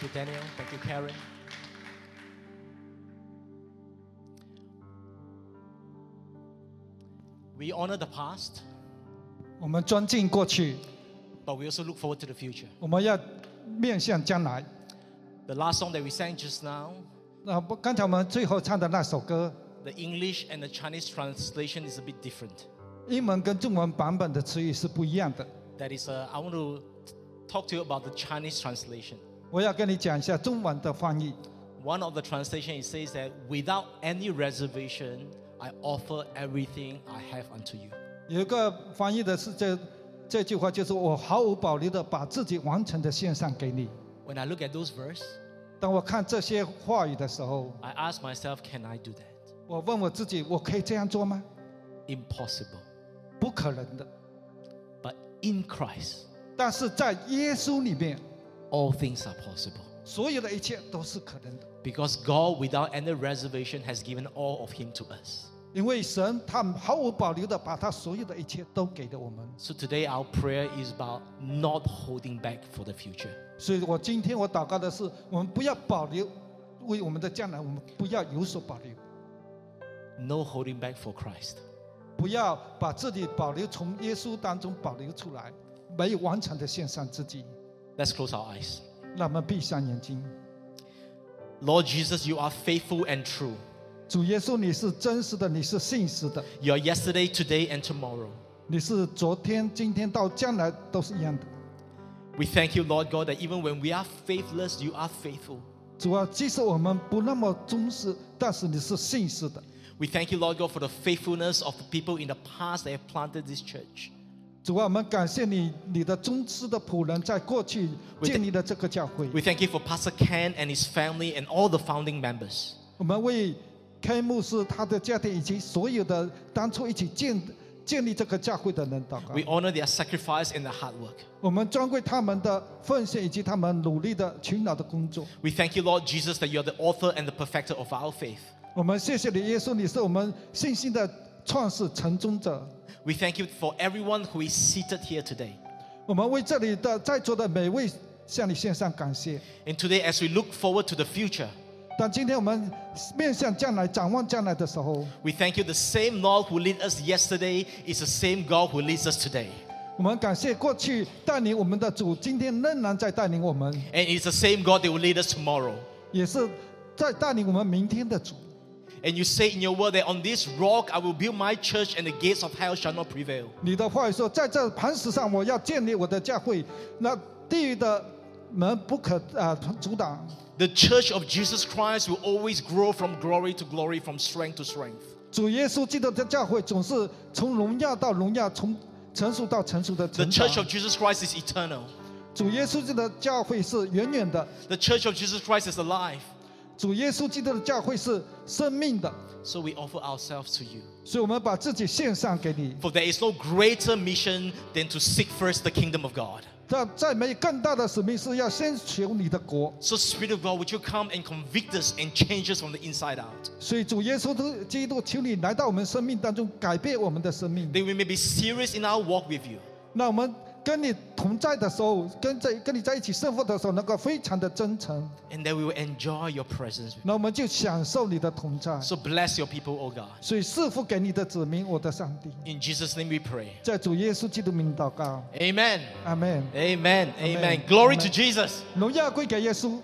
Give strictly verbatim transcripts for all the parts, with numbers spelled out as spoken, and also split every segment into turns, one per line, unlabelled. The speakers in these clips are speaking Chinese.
you, Daniel. Thank you, Karen. We honor the past,
我们尊敬过去，
but we also look forward to the future.
我们要面向将来。
The last song that we sang just now,
那不，刚才我们最后唱的那首歌，
the English and the Chinese translation is a bit different.
英文跟中文版本的词语是不一样的。
That is, uh, I want to talk to you about the Chinese translation.
我要跟你讲一下中文的翻译。
One of the translation, it says that without any reservation, I offer everything I have unto you.
有一个翻译的是这这句话，就是我毫无保留的把自己完全的献上给你。
When I look at those verses,
当我看这些话语的时候，
I ask myself, can I do that?
我问我自己，我可以这样做吗？
Impossible.
不可能的。
But in Christ,
但是在耶稣里面，
all things are possible.
所有的一切都是可能的。
Because God, without any reservation, has given all of Him to us.
因为神他毫无保留的把他所有的一切都给了我们。
So today our prayer is about not holding back for the future.
所以我今天我祷告的是，我们不要保留，为我们的将来，我们不要有所保留，
No holding back for Christ.
不要把自己保留从耶稣当中保留出来，没有完全的献上自己。
Let's close our eyes.
让我们闭上眼睛。
Lord Jesus, you are faithful and true.
主耶稣，你是真实的，你是信实的，
You are yesterday, today, and tomorrow.
你是昨天、今天到将来都是一样的。
We thank you, Lord God, that even when we are faithless, you are faithful.
主啊，即使我们不那么忠实，但是你是信实的。
We thank you, Lord God, for the faithfulness of the people in the past that have planted this church.
主啊，我们感谢你，你的忠实的仆人在过去建立了这个教会。
We thank you for Pastor Ken and his family and all the founding members.
我们为 K 牧师他的家庭以及所有的当初一起建建立这个教会的人祷告。
We honor their sacrifice and their hard work.
我们尊贵他们的奉献以及他们努力的勤劳的工作。
We thank you, Lord Jesus, that you are the author and the perfecter of our faith.
我们谢谢你，耶稣，你是我们信心的创始成终者。
We thank you for everyone who is seated here today.
我们为这里的在座的每位向你献上感谢。
And today, as we look forward to the future,
但今天我们面向将来、展望将来的时候，
we thank you the same Lord who led us yesterday is the same God who leads us today.
我们感谢过去带领我们的主，今天仍然在带领我们，
And it's the same God that will lead us tomorrow.
也是在带领我们明天的主。
And you say in your word that on this rock I will build my church and the gates of hell shall not prevail.
你的话语说，在这磐石上我要建立我的教会，那地狱的门不可啊、呃、阻挡。
The church of Jesus Christ will always grow from glory to glory, from strength to strength.
主耶稣基督的教会总是从荣耀到荣耀，从成熟到成熟的
The
成
church
长
of。Jesus Christ is eternal.
主耶稣基督的教会是远远的，
The church of Jesus Christ is alive.
主耶稣基督的教会是生命的，
So we offer ourselves to you.
所以我们把自己献上给你。
For there is no greater mission than to seek first the kingdom of God.
但再没有更大的使命是要先求你的国。
So Spirit of God, would you come and convict us and change us from the inside out?
所以主耶稣基督，求你来到我们生命当中，改变我们的生命。
That we may be serious in our walk with you.
那我们跟你同在的时候，跟在跟你在一起生活的时候，能够非常的真诚。
And that we will enjoy your presence.
那我们就享受你的同在。
So bless your people, O God.
所以赐福给你的子民，我的上帝，
In Jesus' name we pray.
在主耶稣基督名祷告，
Amen.
阿门。
Amen. Amen.
Amen.
Glory
Amen.
to Jesus.
荣耀归给耶稣。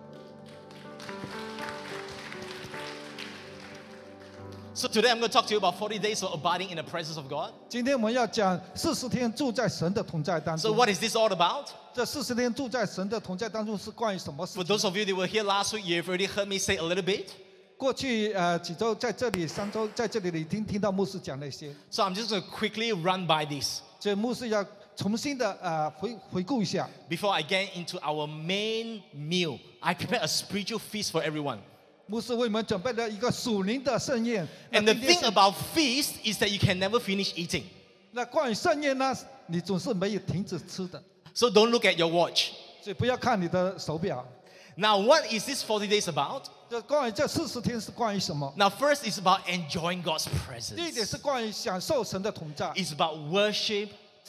So today I'm going to talk to you about forty days of abiding in the presence of God.
今天我们要讲四十天住在神的同在当
So
中。
what is this all about?
这四十天住在神的同在当中是关于什么事
For
情？
those of you that were here last week, you've already heard me say a little bit.
过去呃几周在这里，三周在这里，你听听到牧师讲那些，
So I'm just going to quickly run by this
所以牧师要重新的呃回回顾一下。
before I get into our main meal. I prepared a spiritual feast for everyone.
牧师为我们准备了一个属灵的盛宴。那
And the
今天
thing
是
about feast is that you can never finish eating.
那关于盛宴呢，你总是没有停止吃的，
So don't look at your watch.
所以不要看你的手表。
Now, what is this forty days about?
这关于这四十天是关于什么？
Now, first is about enjoying God's
第一点
presence.
是关于享受神的同在，
It's about worship,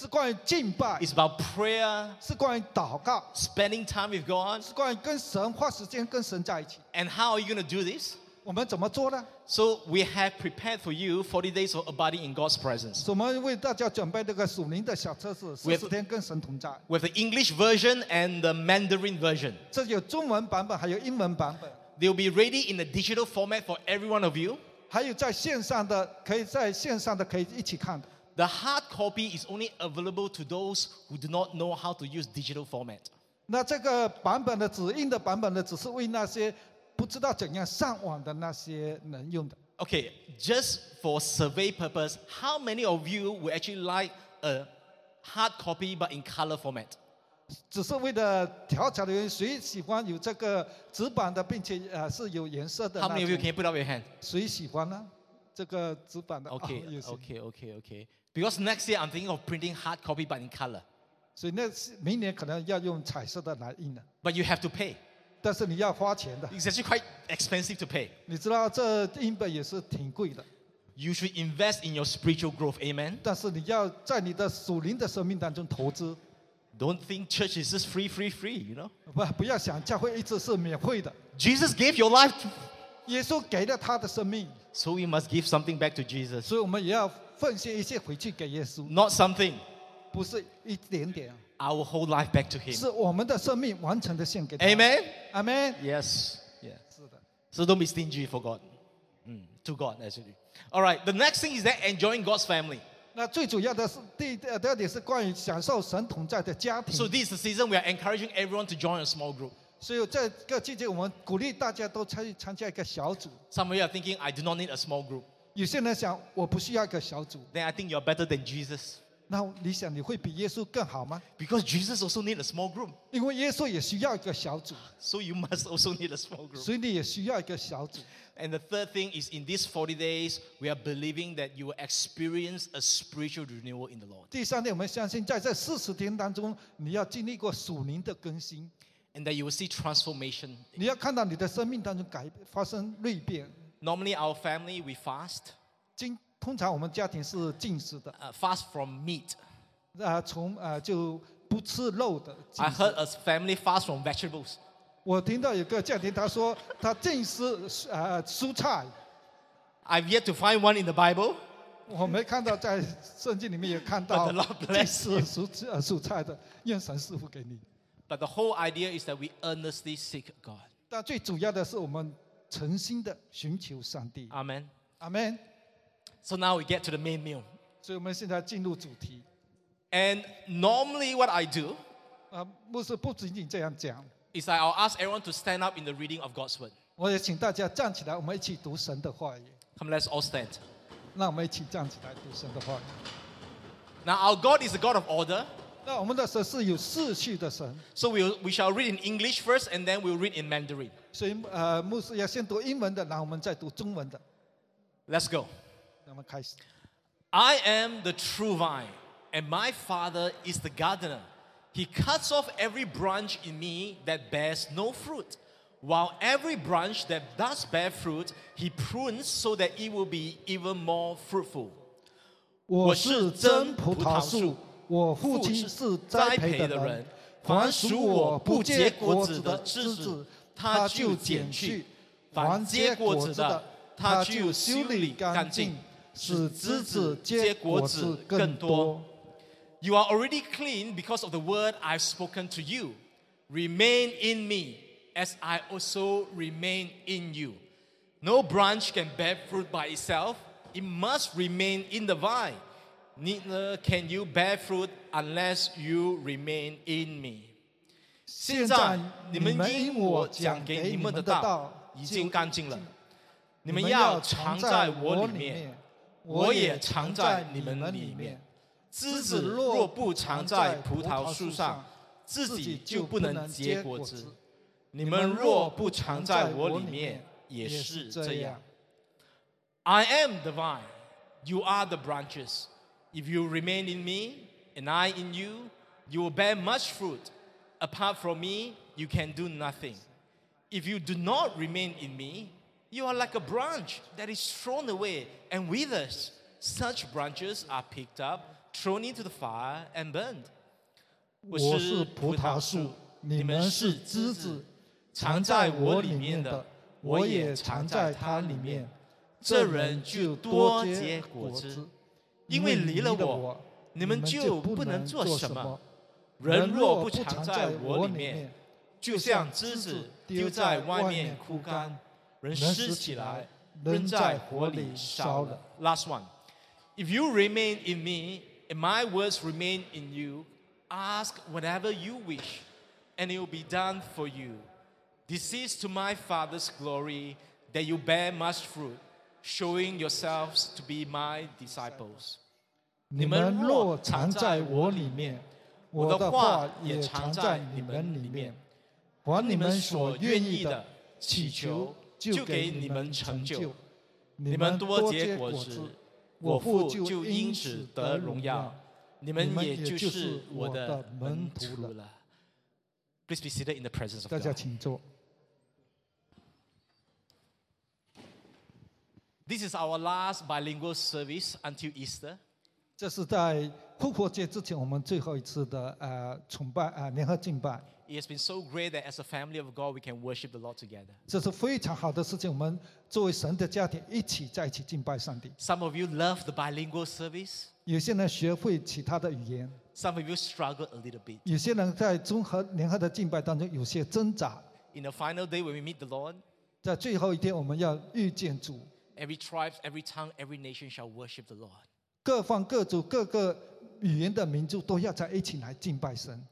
是关于敬拜，
It's about prayer,
是关于祷告，
spending time with God.
是关于跟神花时间跟神在一起。
And how are you going to do this?
我们怎么做呢？
So we have prepared for you forty days of abiding in God's presence.
我们为大家准备这个属灵的小车子，四
With-
十天跟神同在。
With the English version and the Mandarin version.
这有中文版本，还有英文版本，
They'll be ready in a digital format for every one of you.
还有在线上的，可以在线上的可以一起看的。
The hard copy is only available to those who do not know how to use digital format.
那这个版本的指印的版本呢，只是为那些不知道怎样上网的那些人用的。
Okay, just for survey purpose, how many of you would actually like a hard copy but in color format?
只是为了调查的原因，谁喜欢有这个纸版的，并且呃是有颜色的
How
那
many of you
种
can you put up your hand?
谁喜欢呢？这个纸版的
Okay,
哦有些
okay, okay, okay. Because next year I'm thinking of printing hard copy but in color.
所以那是明年可能要用彩色的来印了，
But you have to pay.
但是你要花钱的。
It's actually quite expensive to pay.
你知道这印本也是挺贵的，
You should invest in your spiritual growth. Amen.
但是你要在你的属灵的生命当中投资，
Don't think church is just free, free, free, you know.
不不要想教会一直是免费的，
Jesus gave your life, to-
耶稣给了他的生命，
so we must give something back to Jesus.
所以我们也要奉献一些回去给耶稣，
Not something,
不是一点点，
our whole life back to Him.
是我们的生命完全的献给他。
Amen.
阿门。
Yes. Yeah.
是的，
So don't be stingy for God. Mm, to God, actually. All right. The next thing is that enjoying God's family.
那最主要的是第呃第二点是关于享受神同在的家庭。
So this is the season we are encouraging everyone to join a small group.
所以这个季节，我们鼓励大家都参与参加一个小组。
Some of you are thinking, I do not need a small group.
有些人想，我不需要一个小组。
Then I think you're better than Jesus.
那你想，你会比耶稣更好吗？
Because Jesus also need a small group.
因为耶稣也需要一个小组，
So you must also need a small group.
所以你也需要一个小组。
And the third thing is in these forty days, we are believing that you will experience a spiritual renewal in the Lord.
第三点，我们相信在这四十天当中，你要经历过属灵的更新，
And that you will see transformation.
你要看到你的生命当中改发生蜕变。
Normally, our family, we fast.
经通常我们家庭是禁食的，
Uh, fast from meat.
啊、从啊、就不吃肉的禁
I
食。
heard a family fast from vegetables.
我听到有个家庭他说他禁食呃蔬菜，
I've yet to find one in the Bible.
我没看到在圣经里面有看
But
到
the Lord
禁
bless
食
you.
蔬呃蔬菜的，愿神师傅给你。
But the whole idea is that we earnestly seek God.
但最主要的是我们诚心的寻求上帝。
Amen.
阿门。
So now we get to the main meal.
所以我们现在进入主题。
And normally, what I do
啊，牧师不仅仅这样讲，
is that I'll ask everyone to stand up in the reading of God's word.
我也请大家站起来，我们一起读神的话语。
Come, let's all stand.
让我们一起站起来读神的话语。
Now, our God is a God of order.
那我们的神是有秩序的神，
So we'll, we shall read in English first, and then we'll read in Mandarin.
所以呃，牧师要先读英文的，然后我们再读中文的。
Let's go.
那我们开始。
I am the true vine, and my Father is the gardener. He cuts off every branch in me that bears no fruit, while every branch that does bear fruit, he prunes so that it will be even more fruitful.
我是真葡萄树，我父亲是栽培的人。凡属我不结果子的枝子，他就剪去；凡结果子的，他就修理干净，使枝子结果子更多。
You are already clean because of the word I've spoken to you. Remain in me, as I also remain in you. No branch can bear fruit by itself. It must remain in the vine. Neither can you bear fruit unless you remain in me.
现在你们因我讲给你们的道
已经干净了。你们
你们
要
要
藏在
藏在
我里
我里面
面，，
我
我也
也藏
藏在
在
你们
你们里
里面
面。。
枝子若不藏在葡萄树上，自己就不能结果子。你们若不藏在我里面，也是这样。I am the vine, you are the branches. If you remain in me, and I in you, you will bear much fruit. Apart from me, you can do nothing. If you do not remain in me, you are like a branch that is thrown away and withers. Such branches are picked up, thrown into the fire and burned.
我是葡萄树，你们是枝子，
藏在我里面的，我也藏在他里面。这人就多结果子，因为离了我，你们就不能做什么。人若不藏在我里面，就像枝子丢在外面枯干，人拾起来，扔在火里烧了。Last one. If you remain in me, and my words remain in you, ask whatever you wish, and it will be done for you. This is to my Father's glory, that you bear much fruit, showing yourselves to be my disciples.
你们若藏在我里面，我的话也藏在你们里面。凡你们所愿意的，祈求，就给你们成就。
你们多结果子，我父就因此得荣耀。你们也就是我的门徒了。Please be seated in the presence of God.
大家请坐。
This is our last bilingual service until Easter.
这是在复活节之前我们最后一次的呃崇拜啊、呃、联合敬拜。
It has been so great that as a family of God we can worship the Lord together.
这是非常好的事情，我们作为神的家庭一起在一起敬拜上帝。
Some of you love the bilingual service.
有些人学会其他的语言。
Some of you struggle a little bit.
有些人在综合联合的敬拜当中有些挣扎。
In the final day when we meet the Lord,
在最后一天我们要遇见主。
Every tribe, every tongue, every nation shall worship the Lord.
各方各族各个语言的民族都要在一起来敬拜神。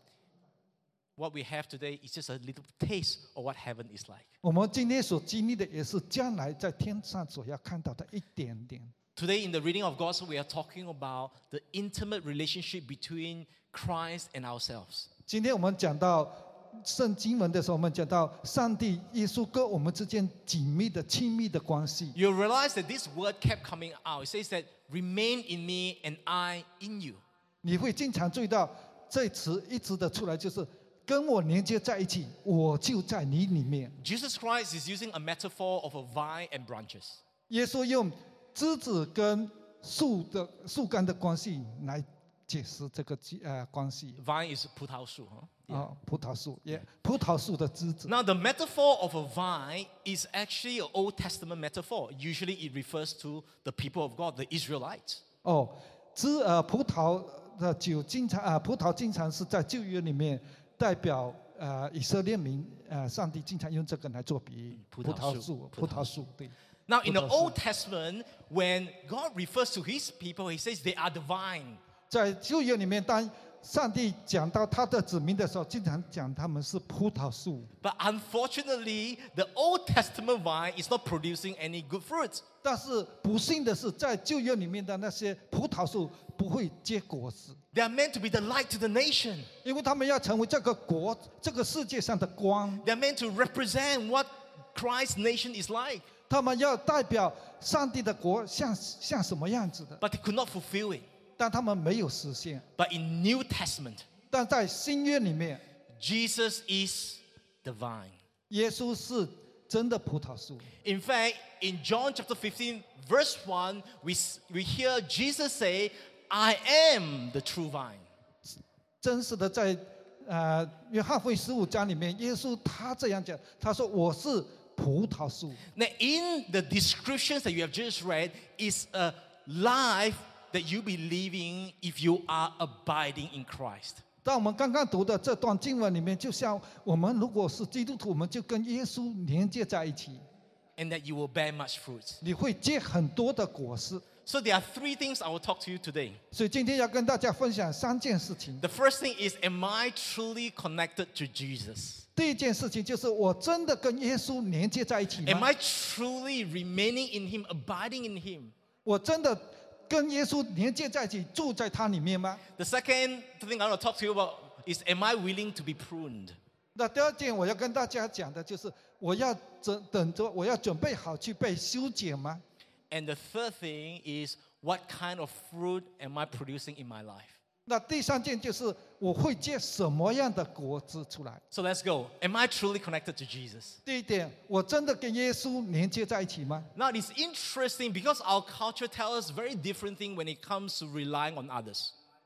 What we have today is just a little taste of what heaven is like.
我们今天所经历的也是将来在天上所要看到的一点点。
Today in the reading of Gospel, we are talking about the intimate relationship between Christ and ourselves.
今天我们讲到圣经文的时候，我们讲到上帝、耶稣跟我们之间紧密的、亲密的关系。
You realize that this word kept coming out. It says that remain in me and I in you.
你会经常注意到这词一直的出来，就是跟我连接在一起，我就在你里面。
Jesus Christ is using a metaphor of a vine and branches.
耶稣用枝子跟树的树干的关系来解释这个呃关系。
Vine is 葡萄树，huh?
啊，葡萄树，也葡萄树的枝子。
Now the metaphor of a vine is actually an Old Testament metaphor. Usually it refers to the people of God, the Israelites.
哦，枝呃葡萄的酒经常啊、呃，葡萄经常是在旧约里面代表呃以色列民呃，上帝经常用这个来做比喻。葡萄树，葡萄树，对。
Now in the Old Testament, when God refers to His people, He says they are the vine.
在旧约里面，当上帝讲到他的子民的时候，经常讲他们是葡萄树。
But unfortunately, the Old Testament vine is not producing any good fruit.
但是不幸的是，在旧约里面的那些葡萄树不会结果子。
They are meant to be the light to the nation.
因为他们要成为这个国、这个世界上的光。
They are meant to represent what Christ's nation is like.
他们要代表上帝的国像像什么样子的。
But they could not fulfill it.
但他们没有实现。
But in New Testament,
但在新约里面
Jesus is the vine.
耶稣是真的葡萄树。
In fact, in John chapter fifteen, verse one, we, we hear Jesus say, I am the true vine.
真实的在呃约翰福音十五章里面，耶稣他这样讲，他说我是葡萄树。
Now, in the descriptions that you have just read, is a life that you be living if you are abiding in Christ.
但我们刚刚读的这段经文里面，就像我们如果是基督徒，我们就跟耶稣连接在一起。
And that you will bear much fruit.
你会结很多的果实。
So there are three things I will talk to you today.
所以今天要跟大家分享三件事情。
The first thing is, am I truly connected to Jesus?
第一件事情就是我真的跟耶稣连接在一起吗？
Am I truly remaining in Him, abiding in Him?
我真的跟耶稣连接在一起，住在他里面吗？
The second thing I want to talk to you about is, am I willing to be pruned?
那第二件我要跟大家讲的就是，我要等等着，我要准备好去被修剪吗？
And the third thing is, what kind of fruit am I producing in my life?
那第三件就是我会结什么样的果子出来？
So let's go. Am I truly connected to Jesus?
第一点，我真的跟耶稣连接在一起吗？
Now it's interesting because our culture tells us very different thing when it comes to relying on others.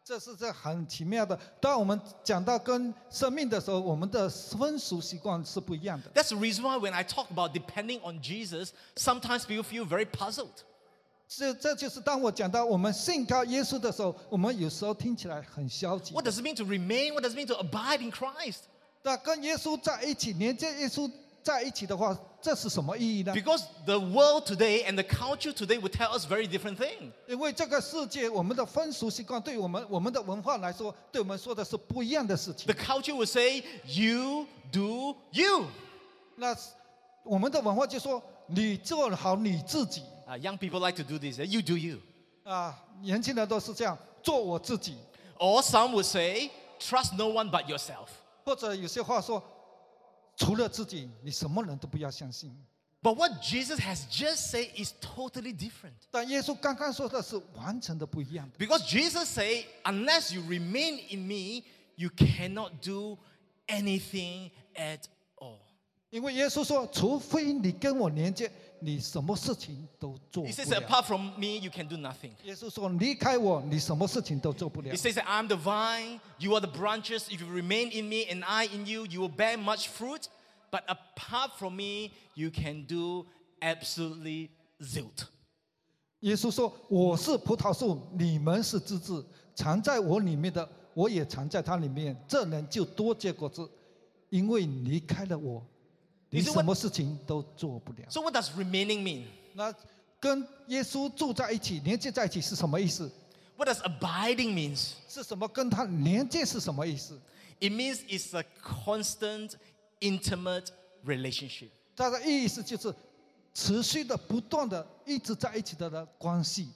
这是这很奇妙的。当我们讲到跟生命的时候，我们的风俗习惯是不一样的。
That's the reason why when I talk about depending on Jesus, sometimes people feel very puzzled.
这这就是当我讲到我们信靠耶稣的时候，我们有时候听起来很消极。
What does it mean to remain? What does it mean to abide in Christ?
那跟耶稣在一起，连接耶稣在一起的话，这是什么意义呢？
Because the world today and the culture today will tell us very different things.
因为这个世界，我们的风俗习惯对我们我们的文化来说，对我们说的是不一样的事情
The。culture will say, you do you.
那我们的文化就说，你做好你自己
Uh, young people like to do this. You do you.
啊，年轻人都是这样，做我自己。
Or some would say, trust no one but yourself.
或者有些话说，除了自己，你什么人都不要相信。
But what Jesus has just said is totally different.
但耶稣刚刚说的是完全的不一样的。
Because Jesus said, unless you remain in me, you cannot do anything at all.
因为耶稣说，除非你跟我连接，你什么事情都做
He
不
says,
了。
apart from me, you can do nothing.
耶稣说，离开我，你什么事情都做不了
He。says that I'm the vine, you are the branches. If you remain in me and I in you, you will bear much fruit. But apart from me, you can do absolutely zilch.
耶稣说，我是葡萄树，你们是枝子，藏在我里面的，我也藏在他里面，这人就多结果子，因为你离开了我，你
You see
什么事情都做不了。
So what does remaining mean?
那跟耶稣住在一起，连接在一起是什么意思？
What does abiding means?
是什么？跟他连接是什么意思？
It means it's a constant, intimate relationship.
它的意思就是持续的、不断的、一直在一起的的关系，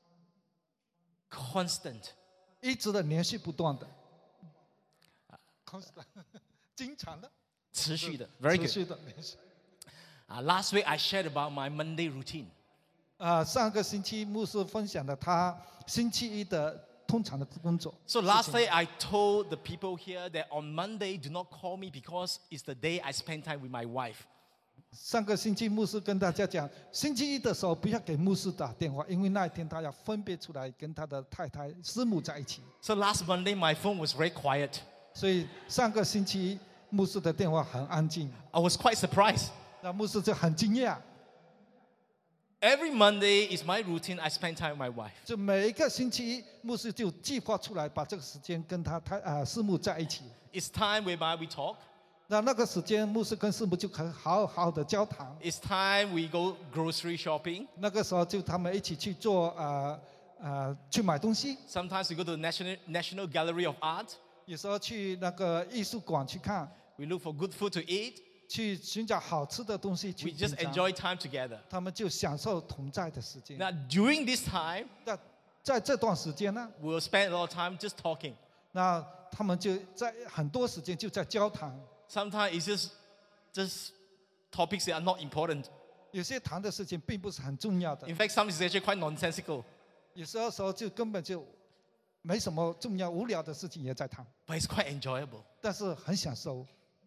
Constant.
一直的连续不断的。constant 经常的、
持续的. Very
持
good.
续的连续。
Uh, last week I shared about my Monday routine.
啊，上个星期牧师分享了他星期一的通常的工作。
So last day I told the people here that on Monday do not call me because it's the day I spend time with my wife.
上个星期牧师跟大家讲，星期一的时候不要给牧师打电话，因为那一天他要分别出来跟他的太太师母在一起。
So last Monday my phone was very quiet.
所以上个星期牧师的电话很安静，
I was quite surprised.
那牧师就很惊讶。
Every Monday is my routine. I spend time with my wife.
就每一个星期一，牧师就计划出来，把这个时间跟他太啊师母在一起。
It's time whereby we talk.
那那个时间，牧师跟师母就可以好好的交谈。
It's time we go grocery shopping.
那个时候就他们一起去做呃呃去买东西，
Sometimes we go to the National, National Gallery of Art.
有时候去那个艺术馆去看，
We look for good food to eat.
去寻找好吃的东西去
We just
品尝。
enjoy time together.
他们就享受同在的时间。
Now, during this time,
那在这段时间呢，
we'll spend a lot of time just talking.
那他们就在很多时间就在交谈。
Sometimes it's just, just topics that are not important.
有些谈的事情并不是很重要的，
In fact, some is actually quite nonsensical.
有时候时候就根本就没什么重要无聊的事情也在谈，
But it's quite enjoyable.
但是很享受。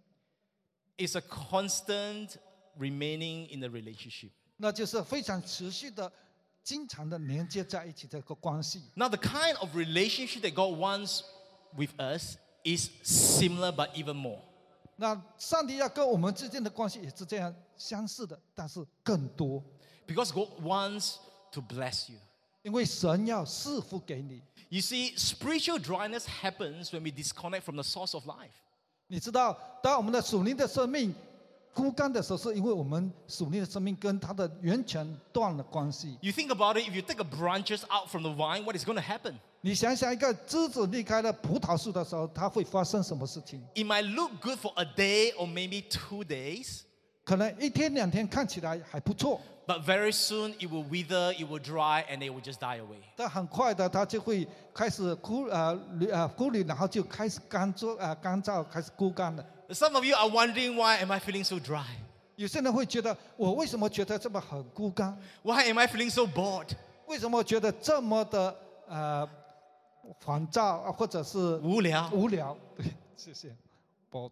It's a constant remaining in the relationship.
那就是非常持续的、经常的连接在一起的一个关系。
Now, the kind of relationship that God wants with us is similar but even more.
那上帝要跟我们之间的关系也是这样相似的，但是更多，
Because God wants to bless you.
因为神要赐福给你。
You see, spiritual dryness happens when we disconnect from the source of life.
你知道，当我们的属灵的生命枯干的时候，是因为我们属灵的生命跟它的源泉断了关系。
You think about it, if you take the branches out from the vine, what is going to happen?
你想想，一个枝子离开了葡萄树的时候，它会发生什么事情？
It might look good for a day or maybe two days,
可能一天两天看起来还不错，
but very soon it will wither, it will dry, and it will just die away.
但很快的它就会开始枯呃呃枯萎，然后就开始干燥呃干燥，开始枯干了。
Some of you are wondering, why am I feeling so dry?
有些人会觉得，我为什么觉得这么很枯干？
Why am I feeling so bored?
为什么觉得这么的呃烦躁啊，或者是
无聊。
无聊？对，谢谢。bored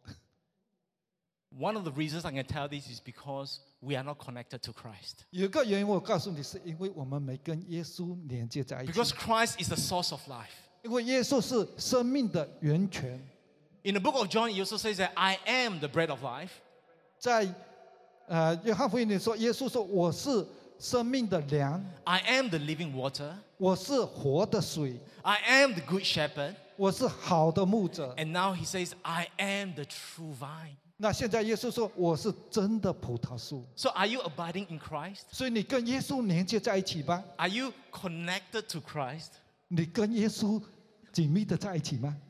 One of the reasons I can tell this is because we are not connected to Christ.
有一个原因，我告诉你，是因为我们没跟耶稣连接在一起。
Because Christ is the source of life.
因为耶稣是生命的源泉。
In the book of John, it also says that I am the bread of life.
在呃约翰福音里说，耶稣说我是生命的粮，
I am the living water.
我是活的水，
I am the good shepherd.
我是好的牧者。
And now he says, I am the true vine.
那现在耶稣说我是真的葡萄树，
So are you abiding in Christ?
所以你跟耶稣连接在一起吗？
Are you connected to Christ?
你跟耶稣紧密的在一起吗？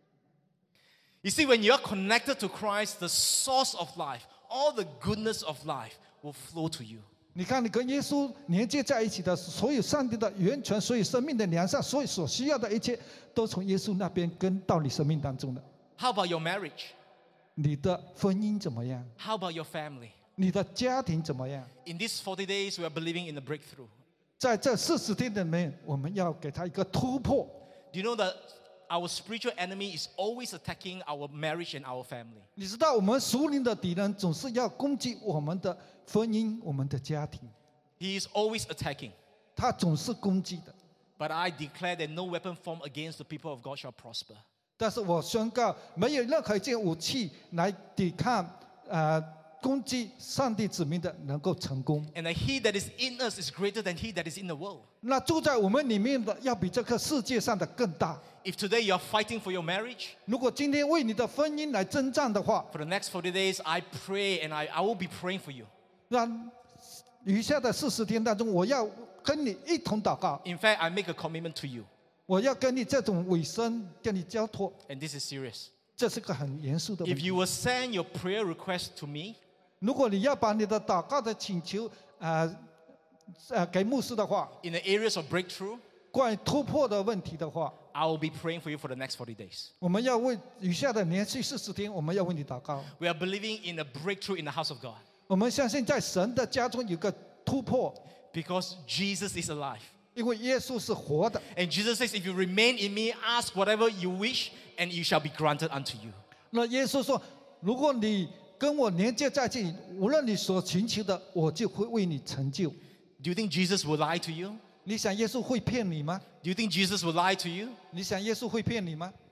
You see, when you are connected to Christ, the source of life, all the goodness of life will flow to you.
你看，你跟耶稣连接在一起的，所有上帝的源泉，所有生命的粮上，所有所需要的一切，都从耶稣那边跟到你生命当中的。
How about your marriage?
你的婚姻怎么样？
How about your family?
你的家庭怎么样？
In these forty days, we are believing in the breakthrough.
在这四十天里面，我们要给他一个突破。
Do you know that our spiritual enemy is always attacking our marriage and our family?
你知道，我们属灵的敌人总是要攻击我们的婚姻、我们的家庭，
He is always attacking.
他总是攻击的。
But I declare that no weapon formed against the people of God shall prosper.
但是我宣告，没有任何一件武器来抵抗呃攻击上帝子民的能够成功。
And that he that is in us is greater than he that is in the world.
那住在我们里面的，要比这个世界上的更大。
If today you are fighting for your marriage,
如果今天为你的婚姻来征战的话，
for the next forty days, I pray and I, I will be praying for you.
那余下的四十天当中，我要跟你一同祷告，
In fact, I make a commitment to you.
我要跟你这种委身跟你交托，
And this is serious.
这是个很严肃的问
If
题。
you will send your prayer request to me,
如果你要把你的祷告的请求呃呃给牧师的话，
in the areas of breakthrough,
关于突破的问题的话，
I will be praying for you for the next forty days.
我们要为余下的连续四十天，我们要为你祷告。
We are believing in a breakthrough in the house of God
我们相信在神的家中有个突破，
because Jesus is alive.
因为耶稣是活的。
And Jesus says, if you remain in me, ask whatever you wish, and it shall be granted unto you.
那耶稣说，如果你跟我连接在一起，无论你所寻求的，我就会为你成就。
Do you think Jesus will lie to you?
你想耶稣会骗你吗？
Do you think Jesus will lie to you?
你想耶稣会骗你吗？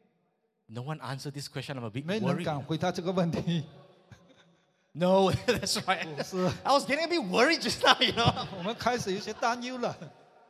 No one answered this question. I'm a bit
没人
worried.
敢回答这个问题。
No, that's right.
不是，
I was getting a bit worried just now, you know.
我们开始有些担忧了。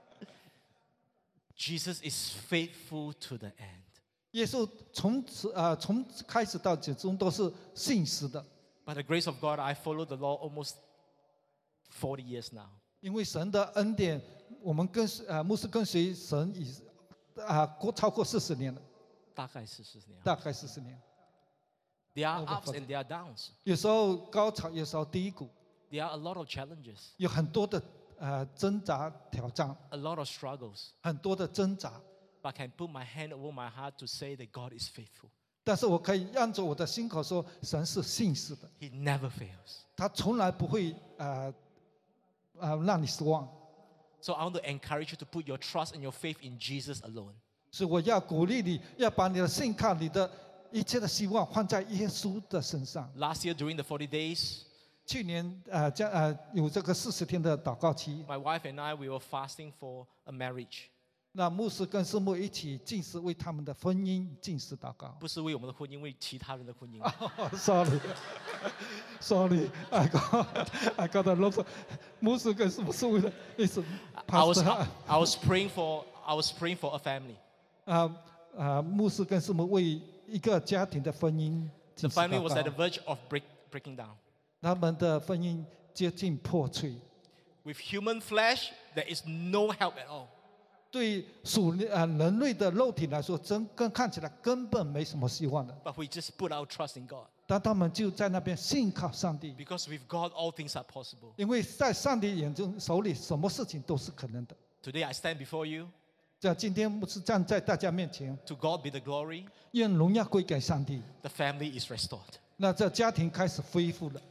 Jesus is faithful to the end.
耶稣从此呃从开始到结终都是信实的，
By the grace of God, I followed the law almost forty years now.
因为神的恩典，我们跟呃牧师跟随神已啊过超过四十年了，
大概四十年。
大概四十年。
There are
Over
ups and there are downs.
有时候高潮，有时候低谷，
There are a lot of challenges,
有很多的呃挣扎挑战，
a lot of struggles.
很多的挣扎。
But I can put my hand over my heart to say that God is faithful.
但是我可以按着我的心口说，神是信实的，
He never fails.
他从来不会呃呃让你失望。
So I want to encourage you to put your trust and your faith in Jesus alone.
所以我要鼓励你，要把你的信靠、你的一切的希望放在耶稣的身上。
Last year during the forty days,
去年呃将呃有这个四十天的祷告期，
my wife and I, we were fasting for a marriage.
那牧师跟师母一起进食，为他们的婚姻进食祷告。
不是为我们的婚姻，为其他人的婚姻。
Sorry, sorry, I got I got a lot. 牧师跟师母是为了意思
I was,
，pastor
I was praying for, I was praying for a family.
啊啊，牧师跟师母为一个家庭的婚姻
The
进食
family
祷
was at the
告，
verge of break, breaking down.
他们的婚姻接近破碎。
With human flesh, there is no help at all.
对属呃人类的肉体来说，真跟看起来根本没什么希望的。
But we just put our trust in God.
但他们就在那边信靠上帝，
Because with God, all things are possible.
因为在上帝眼中手里，什么事情都是可能的。
Today I stand before you.
在今天牧师站在大家面前，
To God be the glory.
愿荣耀归给上帝。
The family is restored.
那这家庭开始恢复了，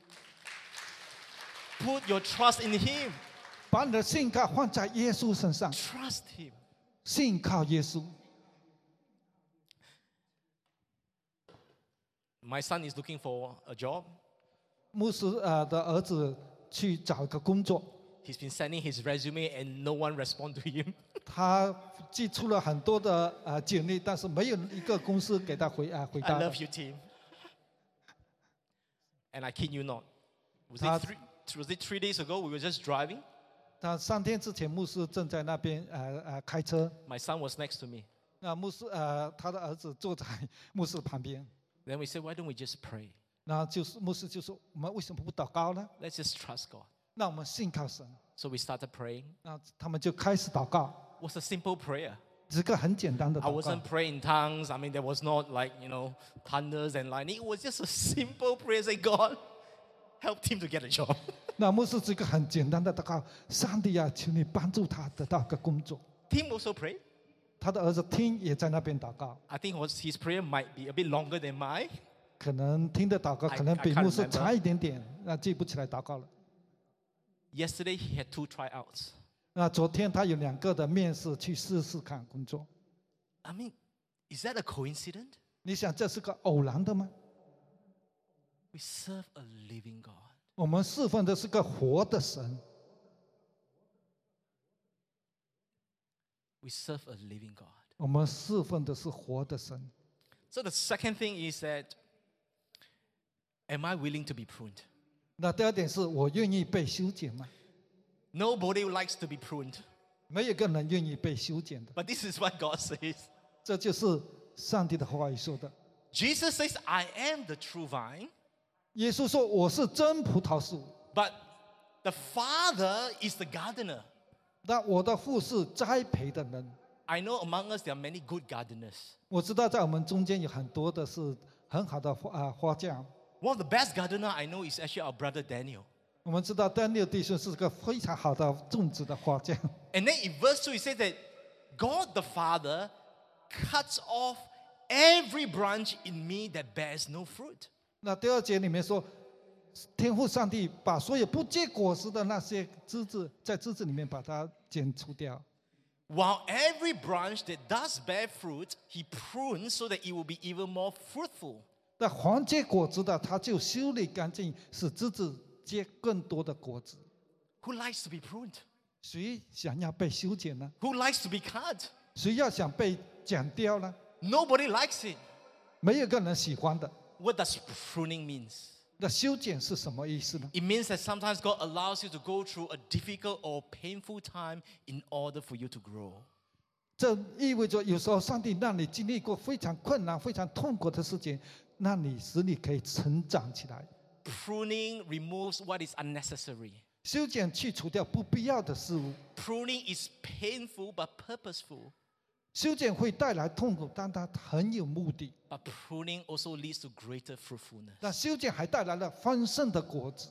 Put your trust in Him.
把你的信靠放在耶稣身上，
Trust Him.
信靠耶稣。
My son is looking for a job.
牧师呃的儿子去找一个工作，
He's been sending his resume and no one respond to him.
他寄出了很多的呃简历，但是没有一个公司给他回啊、呃、回
I
答的。
love you, team. And I kid you not. Was
他
it, three, was it three days ago? We were just driving.
他三天之前，牧师正在那边呃呃开车，
My son was next to me.
那牧师呃他的儿子坐在牧师旁边，
Then we said, why don't we just pray?
然后就是牧师就说：“我们为什么不祷告呢？
Let's just trust God.
那我们信靠神。”
So we started praying.
那他们就开始祷告，
It was a simple prayer.
这个很简单的
I
祷告
wasn't。praying in tongues. I mean, there was not like, you know, thunders and lightning. It was just a simple prayer. Say, God, help him to get a job.
那牧师这个很简单的祷告，上帝啊，求你帮助他得到个工作。
Tim also prayed.
他的儿子听也在那边祷告，
I think was his prayer might be a bit longer than mine.
可能听的祷告
I-
可能
I
比
can't
牧师
remember.
长一点点，那记不起来祷告了。
Yesterday, he had two tryouts.
那昨天他有两个的面试去试试看工作，
I mean, is that a coincidence?
你想这是个偶然的吗？
We serve a living God.
我们侍奉的是个活的神，
We serve a living God.
我们侍奉的是活的神。
So the second thing is that, am I willing to be pruned?
那第二点是我愿意被修剪吗？
Nobody likes to be pruned.
没有一个人愿意被修剪的，
But this is what God says.
这就是上帝的话语说的。
Jesus says, I am the true vine,
耶稣说：“我是真葡萄树，
but the Father is the gardener.
那我的父是栽培的人。
I know among us there are many good gardeners.
我知道在我们中间有很多的是很好的花啊花匠。
One of the best gardener I know is actually our brother Daniel.
我们知道丹尼尔弟兄是个非常好的种植的花匠。
And then in verse two, he says that God the Father cuts off every branch in me that bears no fruit.
那第二节里面说，天父上帝把所有不结果实的那些枝子，在枝子里面把它剪除掉。
While every branch that does bear fruit, he prunes so that it will be even more fruitful.
那黄结果子的，他就修理干净，使枝子结更多的果子。
Who likes to be pruned?
谁想要被修剪呢？
Who likes to be cut?
谁要想被剪掉呢？
Nobody likes it.
没有一个人喜欢的。
What does pruning means?
那修剪是什么意思呢？
It means that sometimes God allows you to go through a difficult or painful time in order for you to grow.
这意味着有时候上帝让你经历过非常困难、非常痛苦的事情，让你使你可以成长起来。
Pruning removes what is unnecessary.
修剪去除掉不必要的事物，
Pruning is painful but purposeful.
修剪会带来痛苦，但它很有目的。
But pruning also leads to greater fruitfulness.
那修剪还带来了丰盛的果子。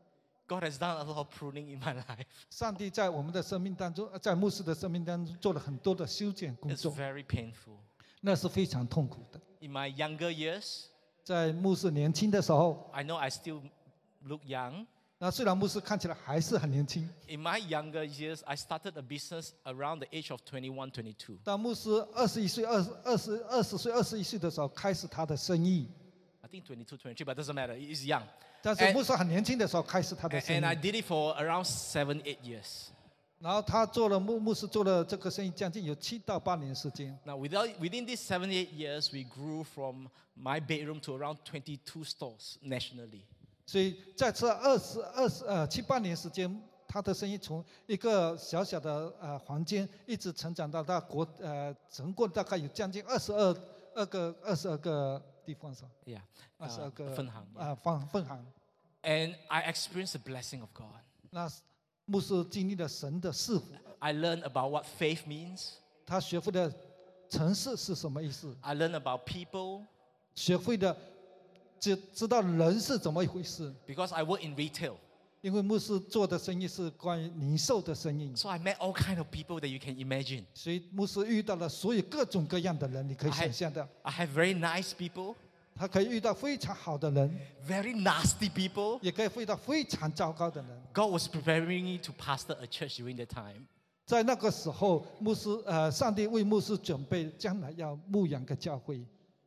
God has done a lot of pruning in my life.
上帝在我们的生命当中，在牧师的生命当中做了很多的修剪工
It's
作，
very painful.
那是非常痛苦的。
In my younger years,
在牧师年轻的时候，
I know I still look young.
那虽然牧师看起来还是很年轻，
In my younger years, I started a business around the age of twenty-one, twenty-two.
当牧师二十一岁、二十二十二十岁、二十一岁的时候，开始他的生意。
I think twenty-two, twenty-three, but it doesn't matter. He's young.
但是牧师很年轻的时候开始他的生
And I
意，
did it for around seven, eight years.
然后他做了牧牧师做了这个生意将近有七到八年时间。
Now, without, within these seven, eight years, we grew from my bedroom to around twenty-two stores nationally.
所以在这二十二十呃七八年时间，他的生意从一个小小的呃房间，一直成长到大国呃整个大概有将近二十二二个二十二个地方上，
Yeah.
二十二
Uh,
个
分行, yeah.
啊分分行。
And I experienced the blessing of God.
那牧师经历了神的赐福，
I learned about what faith means.
他学会了城市是什么意思，
I learned about people
学会了知知道人是怎么一回事。
because I work in retail.
因为牧师做的生意是关于零售的生意，
So I met all kind of people that you can imagine.
所以牧师遇到了所有各种各样的人，你可以
I
想
have,
象的。
I have very nice people,
他可以遇到非常好的人，
very nasty people.
也可以遇到非常糟糕的人。
God was preparing me to pastor a church during that time.
在那个时候，牧师呃，上帝为牧师准备将来要牧养个教会。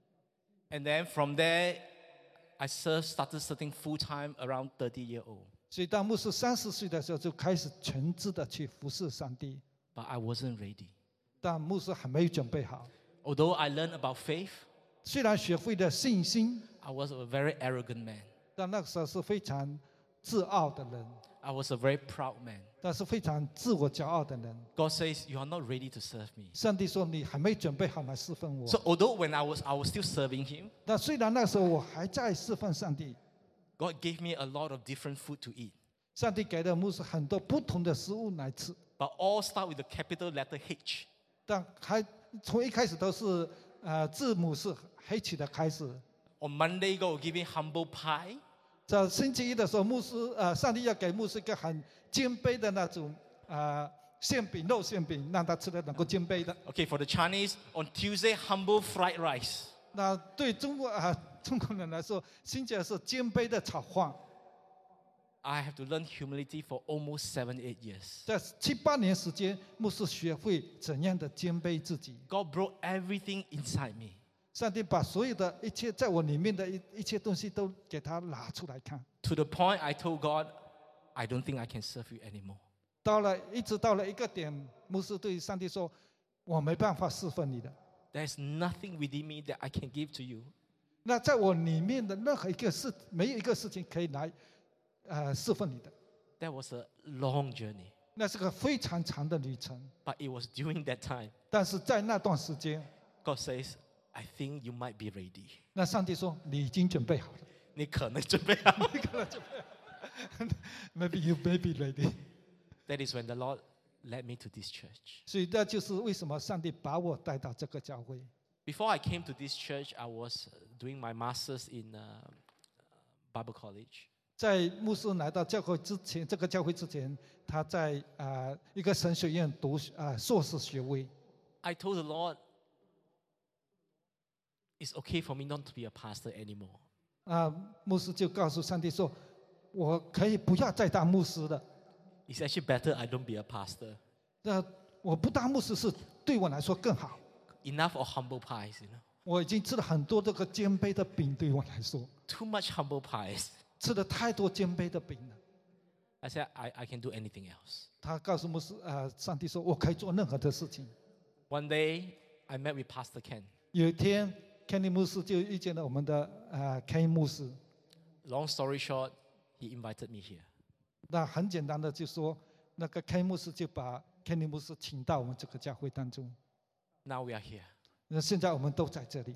And then from there, I served, started serving full time around thirty year old.
所以当牧师三十岁的时候，就开始全职的去服侍上帝。
but I wasn't ready.
但牧师还没有准备好。
Although I learned about faith,
虽然学会了信心，
I was a very arrogant man.
但那个时候是非常自傲的人，
I was a very proud man.
但是非常自我骄傲的人。
God says, you are not ready to serve me.
上帝说你还没准备好来侍奉我。
So although when I was, I was still serving him,
但虽然那时候我还在侍奉上帝，
God gave me a lot of different food to eat.
上帝给了牧师很多不同的食物来吃，
But all start with the capital letter H.
但还从一开始都是呃字母是 H 的开始。
On Monday, God will give me humble pie.
在星期一的时候，牧师呃上帝要给牧师一个很谦卑的那种呃馅饼肉馅饼，让他吃的能够谦卑的。
Okay, for the Chinese, on Tuesday, humble fried rice.
那对中国啊、呃、中国人来说，星期二是谦卑的炒饭。
I have to learn humility for almost seven, eight years.
在七八年时间，牧师学会怎样的谦卑自己。
God brought everything inside me.
上帝把所有的一切在我里面的一一切东西都给他拿出来看。
To the point I told God, I don't think I can serve you anymore.
到了一直到了一个点，牧师对上帝说：“我没办法侍奉你的。
There's nothing within me that I can give to you.
那在我里面的任何一个事，没有一个事情可以来，呃，侍奉你的。
That was a long journey.
那是个非常长的旅程。
But it was during that time,
但是在那段时间，
God says, I think you might be ready.
那上帝说：你已经准备好了。
你可能准备好。
你可能准备好了Maybe you may be ready。
That is when the Lord led me to this church.
所以这就是为什么上帝把我带到这个教会。
Before I came to this church, I was doing my master's in uh, Bible college.
在牧师来到教会之前，这个教会之前，他在啊、呃、一个神学院读啊、呃、硕士学位。
I told the Lord, it's okay for me not to be a pastor anymore.
啊、牧师就告诉上帝说：“我可以不要再当牧师了。
It's actually better I don't be a pastor.
那我不当牧师是对我来说更好。
Enough of humble pies, you know.
我已经吃了很多这个煎杯的饼，对我来说，
Too much humble pies.
吃了太多煎杯的饼了。”
I said, I, I can do anything else.
他告诉牧师：“呃，上帝说我可以做任何的事情。”
One day, I met with Pastor Ken.
有一天 ，Kenny 牧师就遇见了我们的呃 Ken 牧师。
Long story short, he invited me here.
那很简单的就说，那个 Ken 牧师就把 Kenny 牧师请到我们这个教会当中。
Now we are here.
那现在我们都在这里。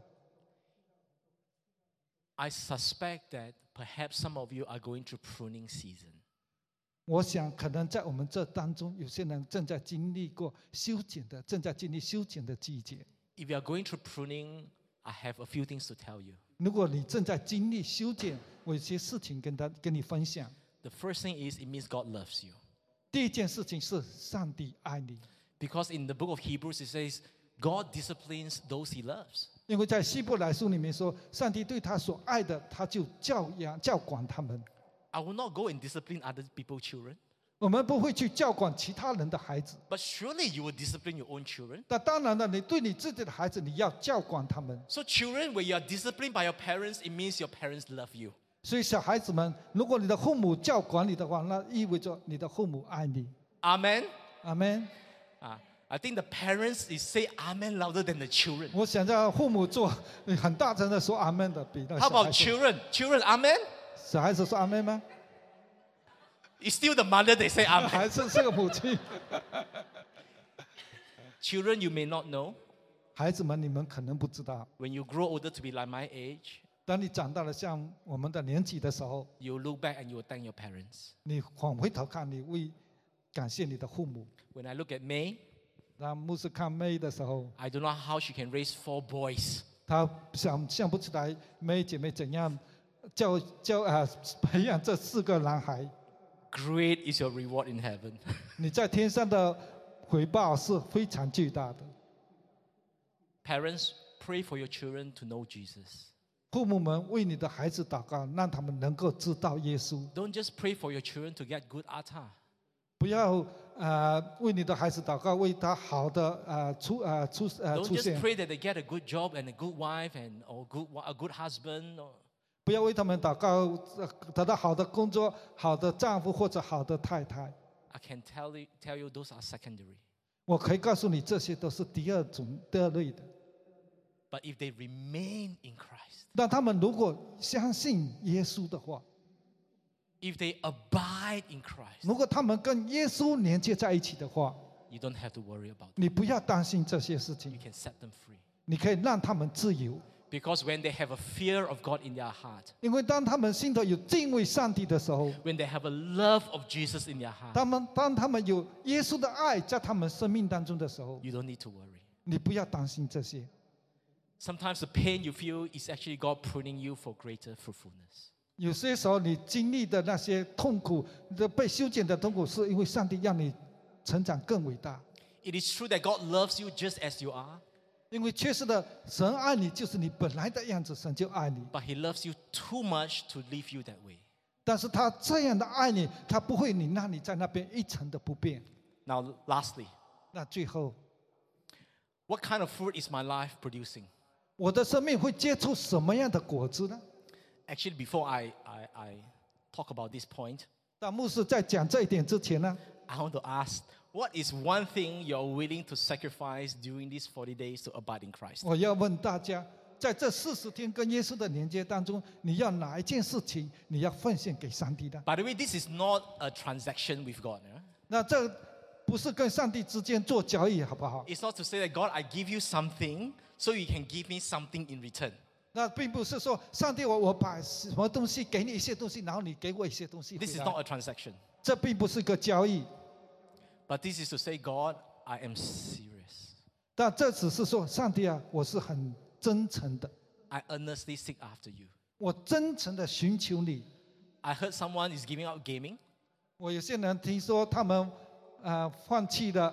I suspect that perhaps some of you are going through pruning season.
我想，可能在我们这当中，有些人正在经历过修剪的，正在经历修剪的季节。
If you are going through pruning, I have a few things to tell you.
如果你正在经历修剪，我有些事情跟他跟你分享。
The first thing is it means God loves you.
第一件事情是上帝爱你，
Because in the book of Hebrews it says, God disciplines those he loves.
因为在希伯来书里面说，上帝对他所爱的，他就教养教管他们。
I will not go and discipline other people's children.
我们不会去教管其他人的孩子，
But surely you will discipline your own children.
那当然了，你对你自己的孩子，你要教管他们。
So children, when you are disciplined by your parents, it means your parents love you.
所以小孩子们，如果你的父母教管你的话，那意味着你的父母爱你。
Amen?
阿门。
Ah, I think the parents is say amen louder than the children.
我想让父母做很大声的说阿门的，比那
How
小孩
about
子
children? Children, amen?
小孩子说阿门吗？
It's still the mother they say amen.
还是这个母亲？
Children, you may not know.
孩子们，你们可能不知道，
When you grow older to be like my age,
当你长大了像我们的年纪的时候，
you look back and you will thank your parents.
你往回头看，你会感谢你的父母。
When I look at May,
当牧师看妹的时候，
I don't know how she can raise four boys.
他想象不出来妹姐妹怎样教教啊培养这四个男孩。
Great is your reward in heaven.
你在天上的回报是非常巨大的。
Parents, pray for your children to know Jesus.
父母们为你的孩子祷告，让他们能够知道耶稣。
Don't just pray for your children to get good atta.
不要呃为你的孩子祷告，为他好的呃出呃出呃
Don't
出
just
现。
pray that they get a good job and a good wife and or good a good husband. Or,
不要为他们祷告，呃得到好的工作、好的丈夫或者好的太太。
I can tell you, tell you those are secondary.
我可以告诉你，这些都是第二种、第二类的。
But if they remain in Christ,
但他们如果相信耶稣的话，
if they abide in Christ,
如果他们跟耶稣连接在一起的话，
you don't have to worry about it.
你不要担心这些事
You
情，
can set them free.
你可以让他们自由。
Because when they have a fear of God in their heart,
因为当他们心头有敬畏上帝的时候，
when they have a love of Jesus in their heart,
他们当他们有耶稣的爱在他们生命当中的时候，
you don't need to worry.
你不要担心这些。
Sometimes the pain you feel is actually God pruning you for greater fruitfulness.
有些时候你经历的那些痛苦的被修剪的痛苦，是因为上帝让你成长更伟大。
It is true that God loves you just as you are,
因为确实的，神爱你就是你本来的样子，神就爱你。
but He loves you too much to leave you that way.
但是他这样的爱你，他不会你让你在那边一成的不变。
Now, lastly,
那最后，
what kind of fruit is my life producing?
我的生命会结出什么样的果子呢？
Actually, before I, I, I talk about this point,
当牧师在讲这一点之前呢，
I want to ask, what is one thing you're willing to sacrifice during these forty days to abide in Christ?
我要问大家，在这四十天跟耶稣的连接当中，你要哪一件事情你要奉献给上帝的？
By the way, this is not a transaction with God. yeah?
那这不是跟上帝之间做交易，好不好？
It's not to say that, God, I give you something so you can give me something in return.
那并不是说上帝我我把什么东西给你一些东西，然后你给我一些东西回
This is
来
not a transaction.
这并不是个交易，
But this is to say, God, I am serious.
但这只是说上帝啊，我是很真诚的，
I earnestly seek after you.
我真诚的寻求你。
I heard someone is giving up gaming.
我有些人听说他们呃放弃了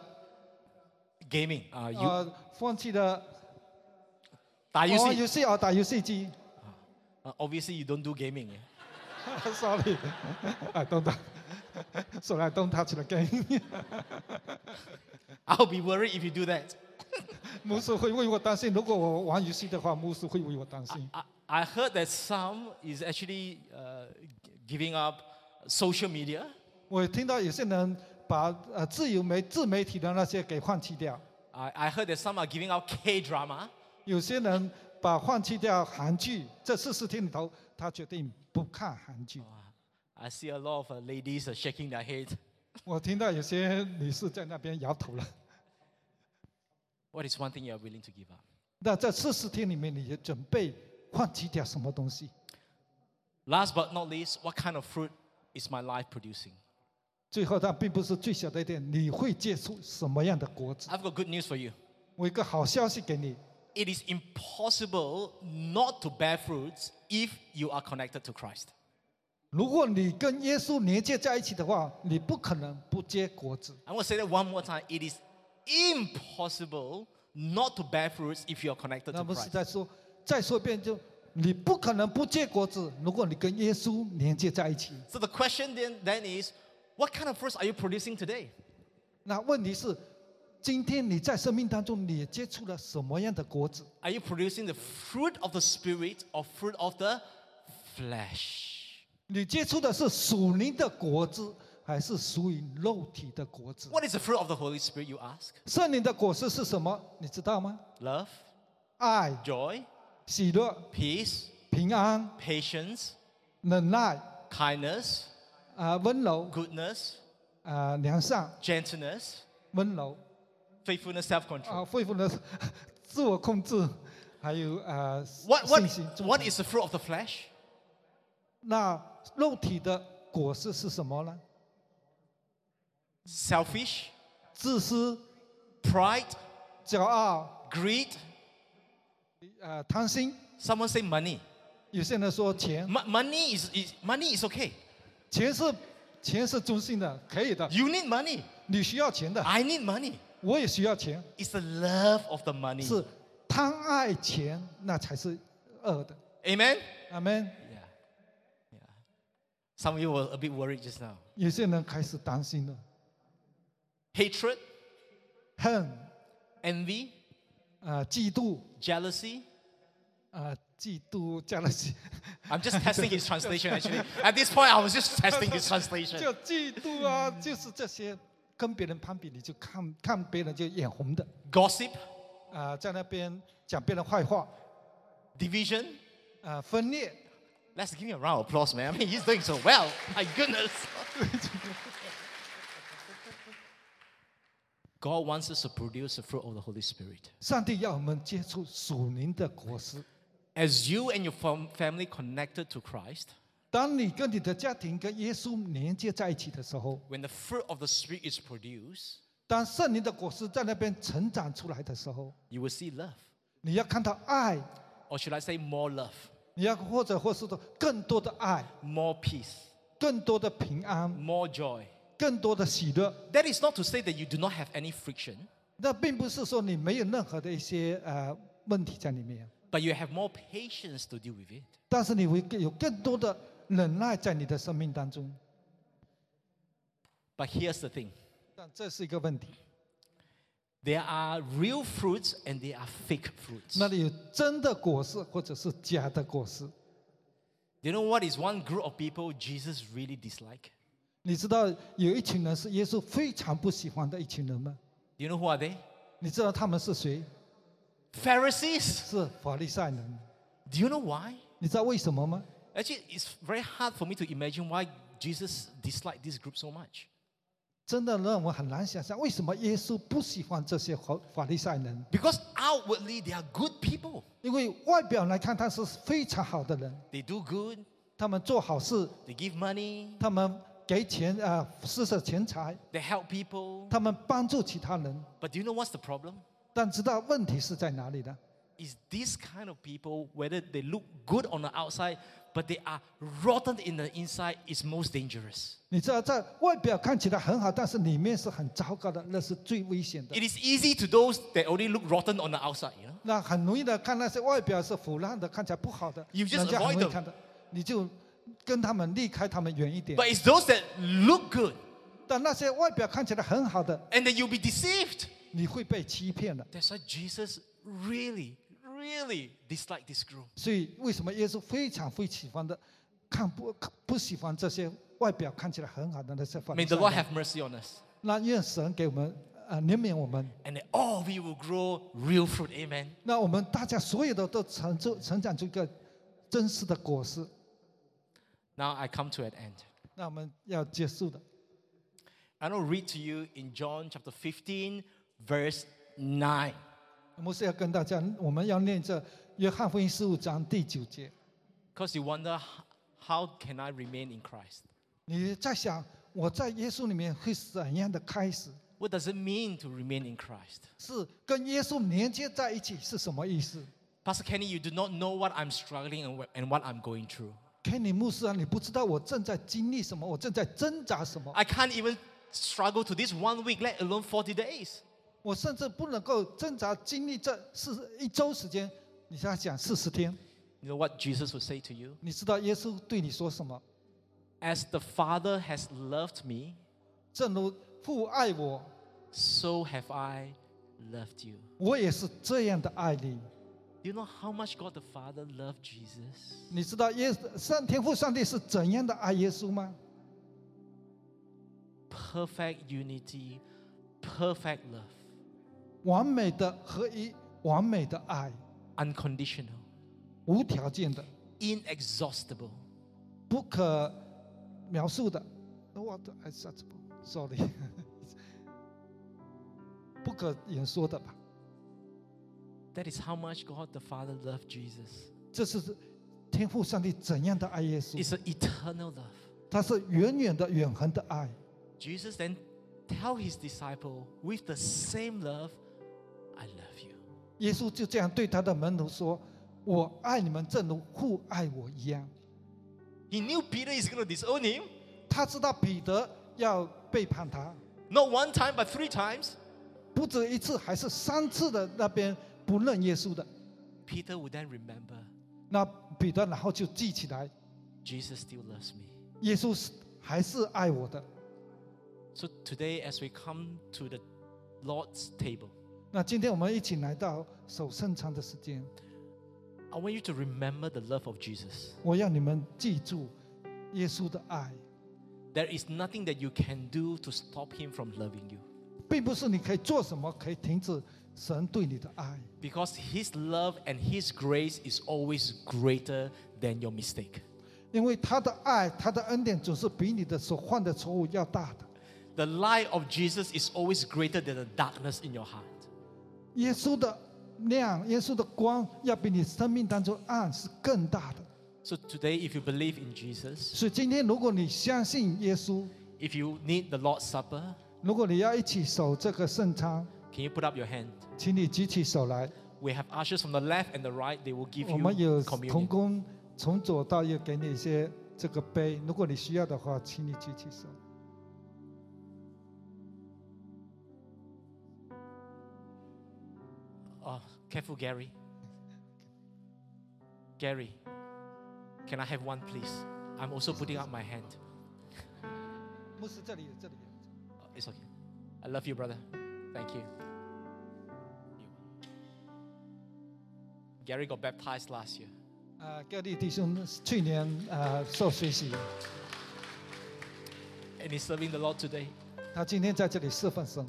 Gaming. Uh, you,
呃放弃了
打游戏。
哦游戏哦打游戏机。
Uh, obviously, you don't do gaming. eh?
Sorry, I don't. Sorry, I don't touch the game.
I'll be worried if you do that.
牧师会为我担心，如果我玩游戏的话，牧师会为我担心。
I, I heard that some is actually uh, giving up social media.
我听到有些人把呃自由媒自媒体的那些给放弃掉，
I, I heard that some are giving up K drama.
有些人把放弃掉韩剧。这四十天里头，他决定不看韩剧。
I see a lot of uh, ladies are shaking their head.
我听到有些女士在那边摇头了。
What is one thing you are willing to give up?
那在四十天里面，你准备放弃掉什么东西？
Last but not least, what kind of fruit is my life producing?
最后，但并不是最小的一点，你会结出什么样的果子？
I've got good news for you.
我有一个好消息给你，
It is impossible not to bear fruits if you are connected to Christ.
如果你跟耶稣连接在一起的话，你不可能不结果子。
I want to say that one more time. It is impossible not to bear fruits if you are connected
那
to
不是
Christ.
再说，再说一遍，就你不可能不结果子。如果你跟耶稣连接在一起，
So the question then, then is, what kind of fruits are you producing today?
那问题是，今天你在生命当中，你接触了什么样的果子？
Are you producing the fruit of the Spirit or fruit of the flesh?
你接触的是属灵的果子，还是属于肉体的果子？
What is the fruit of the Holy Spirit, you ask?
圣灵的果实是什么？你知道吗？
Love,
爱、
joy,
喜乐、
peace,
平安、
patience,
忍耐、
kindness,
啊、温柔、
goodness,
啊、良善、
gentleness,
温柔
faithfulness, self-control.
啊、恢复了自我控制，还有啊、
What, what,
信心。忠
what
诚
is the fruit of the flesh?
那肉体的果实是什么呢？
Selfish,
自私、
pride,
骄傲、
greed.
呃贪心。
Someone say money.
有些人说钱，
M- money is, is money is okay.
钱是钱是中性的，可以的。
You need money.
你需要钱的，
I need money.
我也需要钱。
It's the love of the money.
是贪爱钱，那才是恶的。
Amen?
阿门。
Yeah. Yeah. Some of you were a bit worried just now.
有些人开始担心了，
Hatred,
恨、
envy,
啊、嫉妒、
jealousy.
啊、嫉妒、加了喜，
I'm just testing his translation actually. At this point, I was just testing his translation.
就嫉妒啊，就是这些跟别人攀比，你就看看别人就眼红的。
gossip,
啊、在那边讲别人坏话，
division.
啊、分裂。
Let's give him a round of applause, man. I mean, he's doing so well. My goodness. God wants us to produce the fruit of the Holy Spirit.
上帝要我们接触属灵的果实。
As you and your fam- family connected to Christ,
当你跟你的家庭跟耶稣连接在一起的时候，
when the fruit of the Spirit is produced,
当圣灵的果实在那边成长出来的时候，
you will see love.
你要看到爱，
Or should I say more love,
你要或者或是说更多的爱，
more peace,
更多的平安，
more joy?
更多的喜乐。
That is not to say that you do not have any friction,
那并不是说你没有任何的一些呃问题在里面，
but you have more patience to deal with it.
但是你会有更多的忍耐在你的生命当中。
But here's the thing.
但这是一个问题，
There are real fruits and there are fake fruits.
那里有真的果实或者是假的果实。
Do you know what is one group of people Jesus really disliked?
你知道有一群人是耶稣非常不喜欢的一群人吗？
Do you know who are they?
你知道他们是谁？
Pharisees.
是法利赛人。
Do you know why?
你知道为什么吗？
Actually, it's very hard for me to imagine why Jesus disliked this group so much.
真的让我很难想象，为什么耶稣不喜欢这些法法利赛人？
Because outwardly they are good people.
因为外表来看，他是非常好的人，
They do good,
他们做好事，
they give money,
他们给钱啊，呃施舍钱财，
they help people.
他们帮助其他人。
But do you know what's the problem?
但知道问题是在哪里呢？
Is this kind of people, whether they look good on the outside, but they are rotten in the inside, is most dangerous.
你知道，在外表看起来很好，但是里面是很糟糕的，那是最危险的。
It is easy to those that only look rotten on the outside, you know.
那很容易的看那些外表是腐烂的，看起来不好的，
You just
人家很
avoid
容易
them.
看的，你就跟他们离开他们远一点。
But it's those that look good,
但那些外表看起来很好的，
and then you'll be deceived.
你会被欺骗的。
That's why Jesus really, really disliked this group.
所以为什么耶稣非常非常喜欢的，看不不喜欢这些外表看起来很好的那些法利
May
赛
the Lord
人？
have mercy on us.
那愿神给我们呃怜悯我们，
And then all we will grow real fruit. Amen.
那我们大家所有的都成就成长出一个真实的果实。
Now I come to an end.
那我们要结束的，
I want to read to you in John chapter fifteen, verse nine.
我们是要跟大家，我们要念这约翰福音十五章第九节。
Because you wonder, how can I remain in Christ?
你在想我在耶稣里面会怎样的开始？
What does it mean to remain in Christ?
是跟耶稣连接在一起是什么意思？
Pastor Kenny, you do not know what I'm struggling and what- and what I'm going through.
Kenny 牧师啊，你不知道我正在经历什么，我正在挣扎什么，
I can't even struggle to this one week, let alone forty days.
我甚至不能够挣扎经历这四一周时间。你现在讲四十天，
You know what Jesus would say to you?
你知道耶稣对你说什么？
As the Father has loved me,
正如父爱我，
so have I loved you.
我也是这样的爱你。
Do you know how much God the Father loved Jesus?
你知道耶上天父上帝是怎样的爱耶稣吗？
Perfect unity, perfect love,
完美的合一，完美的爱，
unconditional,
无条件的，
inexhaustible.
不可描述的。我的哎，sorry，不可言说的吧？
That is how much God the Father loved Jesus.
这是天父上帝怎样的爱耶稣？
It's an eternal love.
他是远远的、永恒的爱。
Jesus then tell his disciple, with the same love, I love you.
耶稣就这样对他的门徒说：“我爱你们，正如父爱我一样。
He knew Peter is going to disown him. ”
他知道彼得要背叛他，
Not one time, but three times.
不止一次，还是三次的那边不认耶稣的。
Peter would then remember,
那彼得然后就记起来，
Jesus still loves me.
耶稣是还是爱我的。
So today, as we come to the Lord's table,
那今天我们一起来到守圣餐的时间，
I want you to remember the love of Jesus.
我要你们记住耶稣的爱。
There is nothing that you can do to stop Him from loving you.
并不是你可以做什么可以停止神对你的爱，
Because His love and His grace is always greater than your mistake.
因为他的爱，他的恩典总是比你的所犯的错误要大的。
The light of Jesus is always greater than the darkness in your heart.
耶稣的亮，耶稣的光，要比你生命当中暗是更大的。
So today, if you believe in Jesus,
所以今天，如果你相信耶稣，
if you need the Lord's Supper,
如果你要一起守这个圣餐，
can you put up your hand?
请你举起手来。
We have ushers from the left and the right. They will give
我们
you
有童
communion.
工从左到右给你一些这个杯，如果你需要的话，请你举起手。
Oh, careful, Gary. Gary, can I have one, please? I'm also putting up my hand.
牧师这里有，这里有。
Oh, it's okay. I love you, brother. Thank you. Gary got baptized last year.
啊，各地弟兄去年呃受水洗，
And he's serving the Lord today.
他今天在这里侍奉神。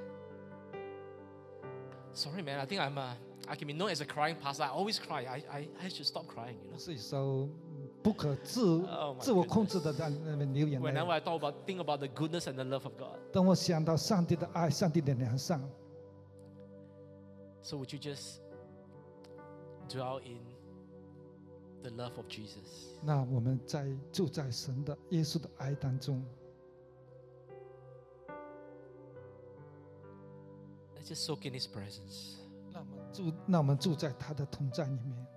Sorry, man. I think I'm a, I can be known as a crying pastor. I always cry. I, I, I should stop crying, you know.
是一首不可自
Oh my
自我控制的在那边流眼泪。
Whenever I talk about, think about the goodness and the love of God.
当我想到上帝的爱、上帝的良善，
So would you just dwell in the love of Jesus?
那我们在住在神的耶稣的爱当中。
Let's just soak in His presence.
那我们住，那我们住在他的同在里面。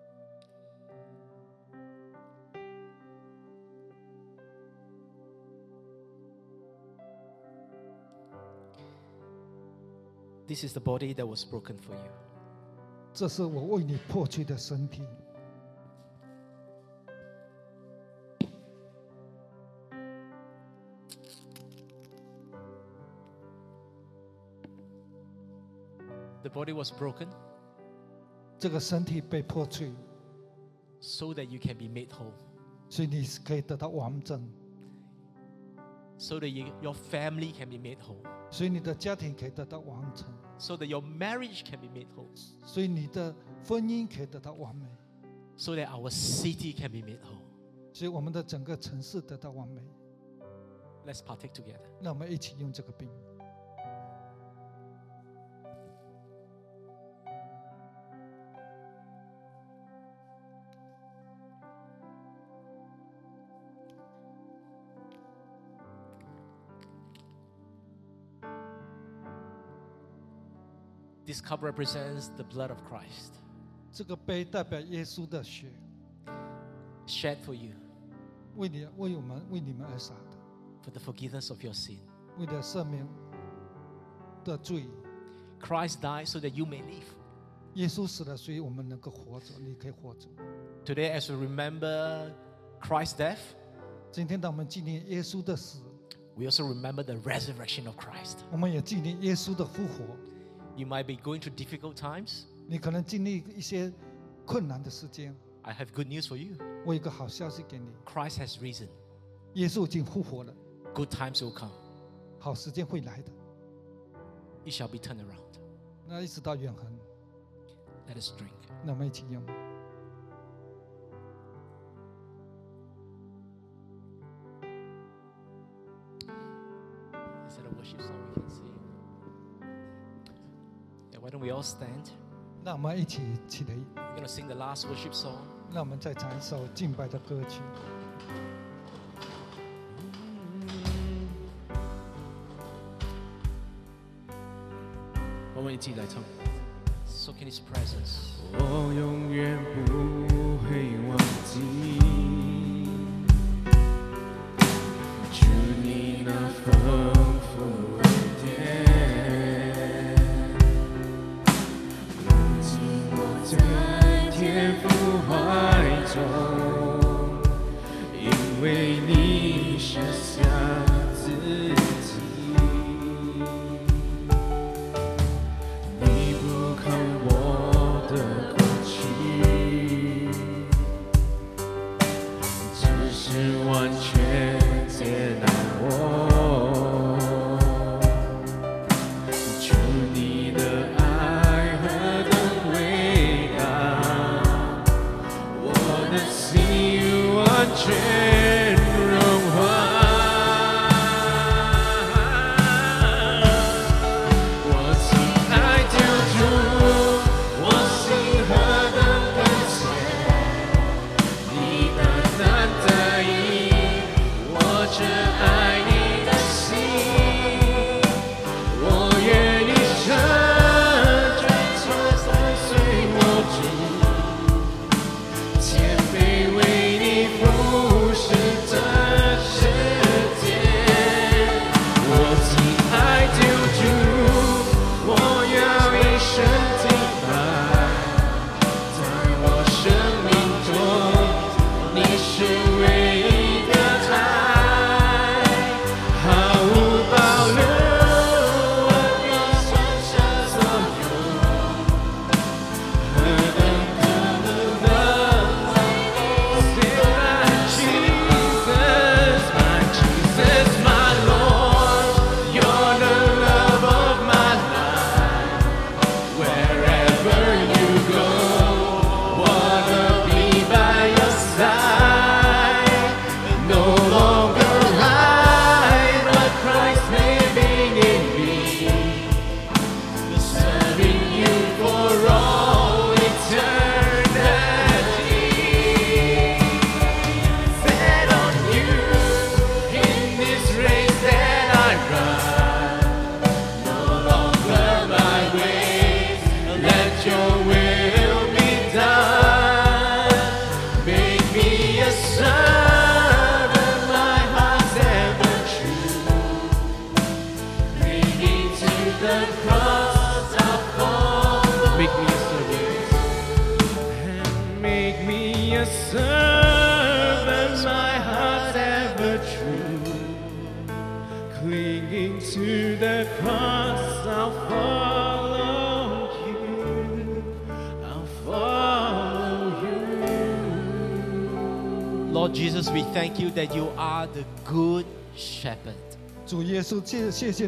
This is the body that was broken for you.
这是我为你破去的身体。
The body was broken
这个身体被破碎，
so that you can be made whole,
所以你可以得到完整，
so that you, your family can be made whole,
所以你的家庭可以得到完成，
so that your marriage can be made whole,
所以你的婚姻可以得到完美，
so that our city can be made whole.
所以我们的整个城市得到完美。
Let's partake together.
那我们一起用这个饼。
This cup represents the blood of Christ
这个杯代表耶稣的血，
shed for you
为你、为我们、为你们而洒的，
for the forgiveness of your sin.
为了赦免的罪。
Christ died so that you may live.
耶稣死了，所以我们能够活着，你可以活着。
Today, as we remember Christ's death,
今天当我们纪念耶稣的死，
we also remember the resurrection of Christ.
我们也纪念耶稣的复活。
You might be going through difficult times.
你可能经历一些困难的时间，
I have good news for you.
我有一个好消息给你，
Christ has risen.
耶稣已经复活了，
Good times will come.
好时间会来的，
It shall be turned around.
那一直到永恒。
Let us drink.
那我们一起用。
Is that a worship song we can sing? Yeah, why don't we all stand?
那我们一起起来，
We're going to sing the last worship song.
那我们再唱一首敬拜的歌曲。
我们一起来唱。
Soak in His presence.
我永远不会忘记，主你那丰富恩典。如今我在天父怀中，因为你舍下自己。 你不看我的过去，只是完全接纳 the cross I'll follow. Make me a servant. And make me a servant, my heart's ever true. Clinging to the cross, I'll follow you. I'll follow you.
Lord Jesus, we thank you that you are the good shepherd.
主耶稣，谢谢谢